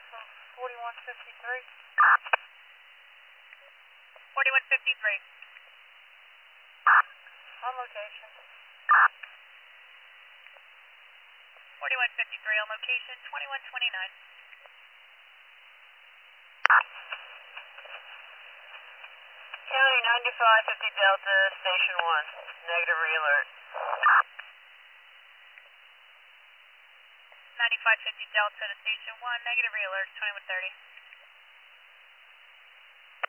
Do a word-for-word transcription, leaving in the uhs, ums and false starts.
forty-one fifty-three. forty-one fifty-three. On location. forty-one fifty-three on location, twenty-one twenty-nine. County ninety-five fifty Delta, Station one. Negative re-alert. ninety-five fifty Delta to Station one, negative re-alert, twenty-one thirty.